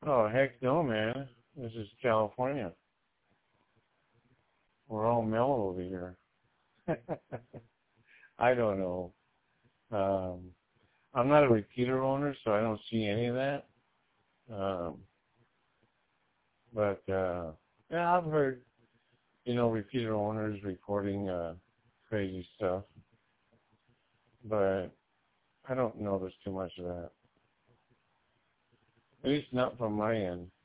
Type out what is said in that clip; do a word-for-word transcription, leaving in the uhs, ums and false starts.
Oh, heck no, man. This is California. We're all mellow over here. I don't know. Um, I'm not a repeater owner, so I don't see any of that. Um, but, uh, yeah, I've heard, you know, repeater owners reporting uh, crazy stuff. But I don't notice too much of that. At least not from my end.